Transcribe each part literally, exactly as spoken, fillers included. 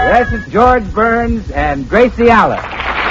Yes, it's George Burns and Gracie Allen.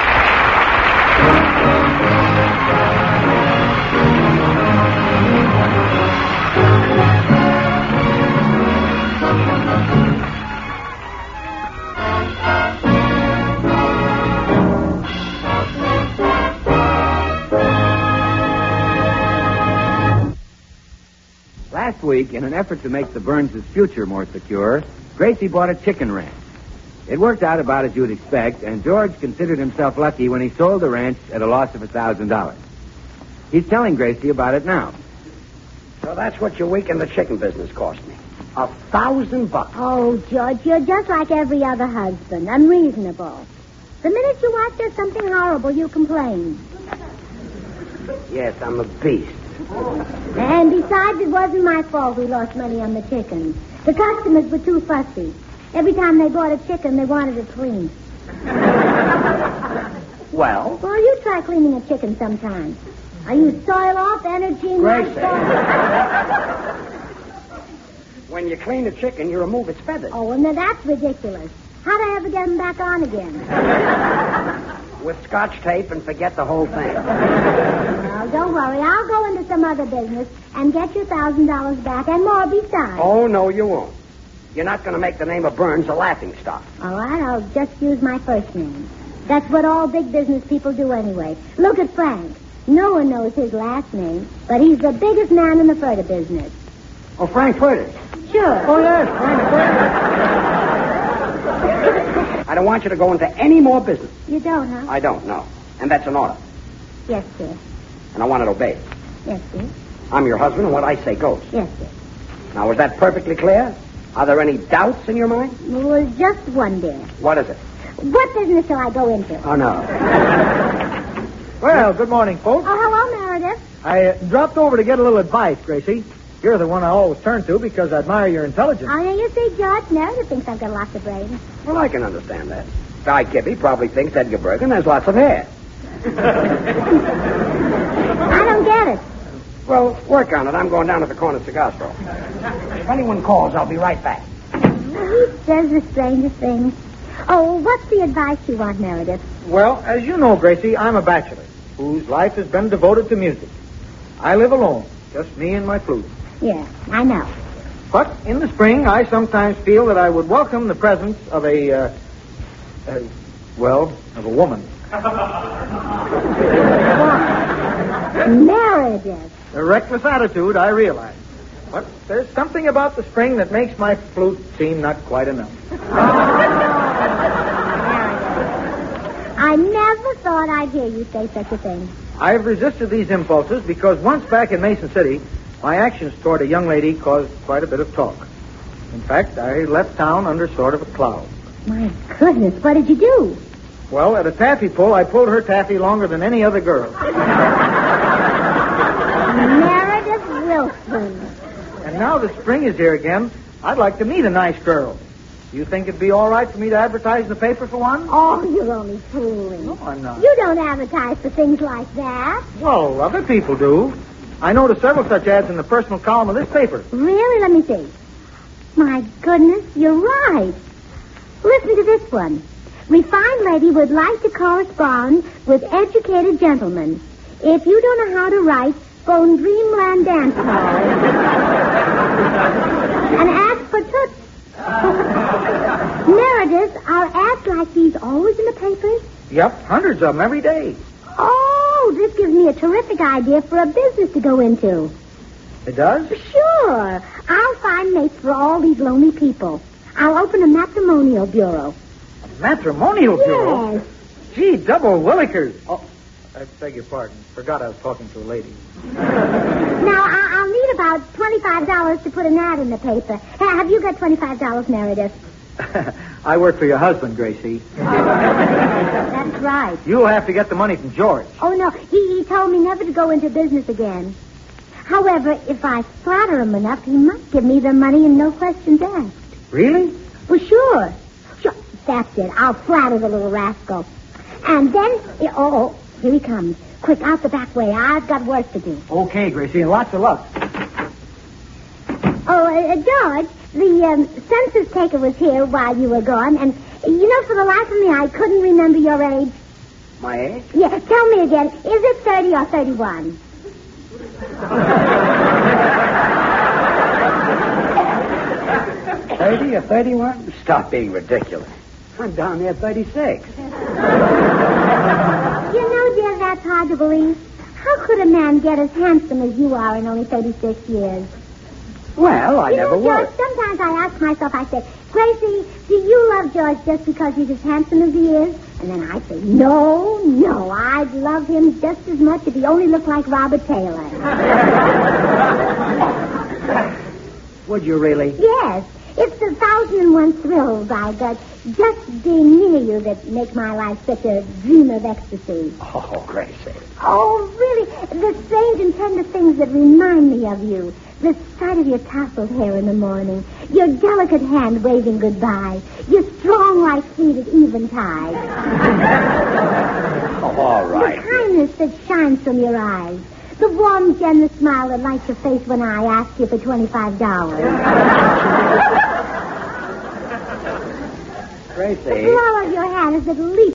Last week, in an effort to make the Burns' future more secure, Gracie bought a chicken ranch. It worked out about as you'd expect, and George considered himself lucky when he sold the ranch at a loss of a thousand dollars. He's telling Gracie about it now. So that's what your week in the chicken business cost me. A thousand bucks. Oh, George, you're just like every other husband, unreasonable. The minute you watch there's something horrible, you complain. Yes, I'm a beast. And besides, it wasn't my fault we lost money on the chicken. The customers were too fussy. Every time they bought a chicken, they wanted it clean. Well? Well, you try cleaning a chicken sometime. I use soil off, energy, and Gracie. soil. When you clean a chicken, you remove its feathers. Oh, well, now that's ridiculous. How'd I ever get them back on again? With scotch tape and forget the whole thing. No, don't worry. I'll go into some other business and get your thousand dollars back and more besides. Oh, no, you won't. You're not going to make the name of Burns a laughing stock. All right, I'll just use my first name. That's what all big business people do anyway. Look at Frank. No one knows his last name, but he's the biggest man in the further business. Oh, Frank Furtis. Sure. Oh, yes, Frank Furtis. I don't want you to go into any more business. You don't, huh? I don't, no. And that's an order. Yes, sir. And I want it obeyed. Yes, sir. I'm your husband, and what I say goes. Yes, sir. Now, is that perfectly clear? Are there any doubts in your mind? Well, just one, dear. What is it? What business shall I go into? Oh, no. Well, good morning, folks. Oh, hello, Meredith. I uh, dropped over to get a little advice, Gracie. You're the one I always turn to because I admire your intelligence. Oh, yeah, you see, George, Meredith thinks I've got lots of brains. Well, I can understand that. Guy Kippy probably thinks Edgar Bergen has lots of hair. I don't get it. Well, work on it. I'm going down to the corner cigar store. If anyone calls, I'll be right back. He says the strangest things. Oh, what's the advice you want, Meredith? Well, as you know, Gracie, I'm a bachelor whose life has been devoted to music. I live alone, just me and my flute. Yeah, I know. But in the spring, I sometimes feel that I would welcome the presence of a, uh, uh well, of a woman. Meredith. A reckless attitude, I realize. But there's something about the spring that makes my flute seem not quite enough. I never thought I'd hear you say such a thing. I've resisted these impulses because once back in Mason City, my actions toward a young lady caused quite a bit of talk. In fact, I left town under sort of a cloud. My goodness, what did you do? Well, at a taffy pull, I pulled her taffy longer than any other girl. Meredith Wilson. And now that spring is here again, I'd like to meet a nice girl. You think it'd be all right for me to advertise in the paper for one? Oh, you're only fooling. No, I'm not. You don't advertise for things like that. Well, other people do. I noticed several such ads in the personal column of this paper. Really? Let me see. My goodness, you're right. Listen to this one. Refined lady would like to correspond with educated gentlemen. If you don't know how to write, phone Dreamland Dance Hall. And ask for toots. Meredith, are ads like these always in the papers? Yep, hundreds of them every day. Oh, this gives me a terrific idea for a business to go into. It does? Sure. I'll find mates for all these lonely people. I'll open a matrimonial bureau. A matrimonial bureau? Yes. Gee, double willikers. Oh, I beg your pardon. Forgot I was talking to a lady. Now, I- I'll need about twenty-five dollars to put an ad in the paper. Ha- Have you got twenty-five dollars, Meredith? I work for your husband, Gracie. That's right. You'll have to get the money from George. Oh, no. He, he told me never to go into business again. However, if I flatter him enough, he might give me the money and no questions asked. Really? Well, sure. Sure. That's it. I'll flatter the little rascal. And then... Oh, oh, here he comes. Quick, out the back way. I've got work to do. Okay, Gracie, and lots of luck. Oh, uh, George, the um, census taker was here while you were gone, and You know, for the life of me, I couldn't remember your age. My age? Yeah, tell me again. Is it thirty or thirty-one? thirty or thirty-one? Stop being ridiculous. I'm down there thirty-six. You know, dear, that's hard to believe. How could a man get as handsome as you are in only thirty-six years? Well, I you never know, George, was. sometimes I ask myself, I say, Gracie, do you love George just because he's as handsome as he is? And then I say, no, no, I'd love him just as much if he only looked like Robert Taylor. Would you really? Yes. It's the thousand and one thrills I get just being near you that make my life such a dream of ecstasy. Oh, Gracie. Oh, really? The strange and tender things that remind me of you. The sight of your tousled hair in the morning, your delicate hand waving goodbye, your strong white feet at eventide. Oh, all right. The kindness that shines from your eyes. The warm, generous smile that lights your face when I ask you for twenty-five dollars. Gracie. The blow of your hand is at least